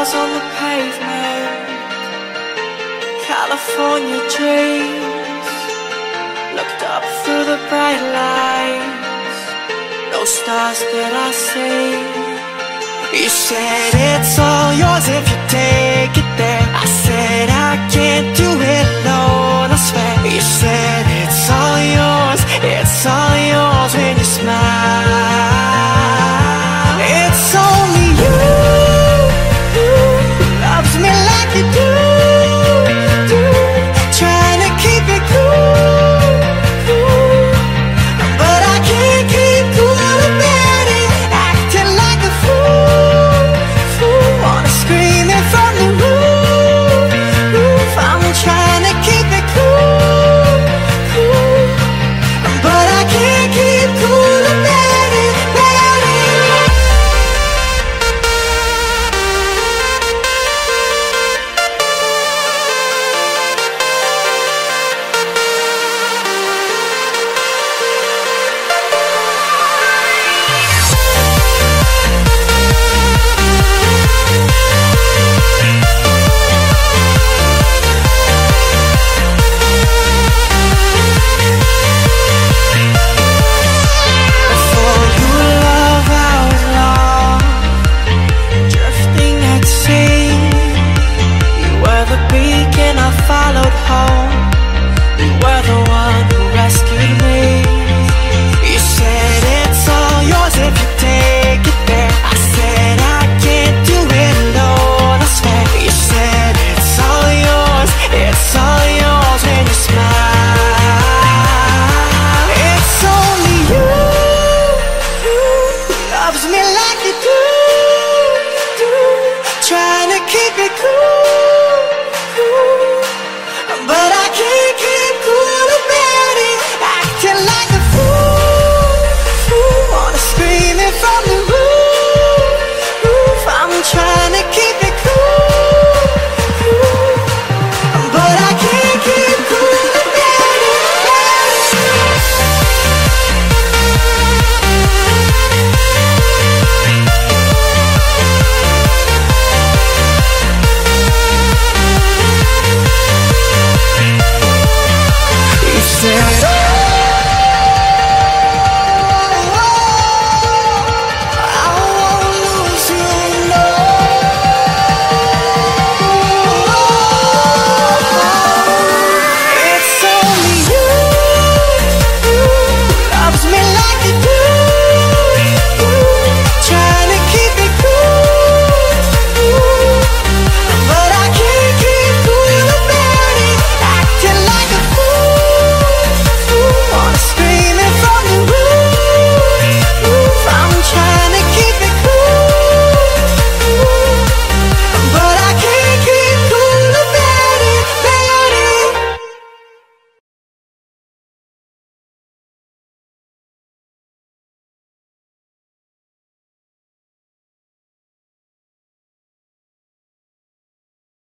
stars on the pavement, California dreams. Looked up through the bright lights, no stars did I see. You said it's all yours if you take it there. I said I can't do it alone, I swear. You said it's all yours when you smile. It's only you who loves me like you do, trying to keep it cool, but I can't keep cool about it, acting like a fool, wanna scream it from the roof. I'm trying to keep it cool, but I can't keep cool about it, about it. Before you love, I was lost, drifting at sea. You were the beacon I followed home. You were the one who rescued me. You said it's all yours if you take it there. I said I can't do it alone, I swear. You said it's all yours when you smile. It's only you who loves me like you do, trying to keep it cool, but I can't keep cool about it, acting like a fool, wanna scream it from the roof. I'm trying to keep it cool, but I can't keep cool about it. You said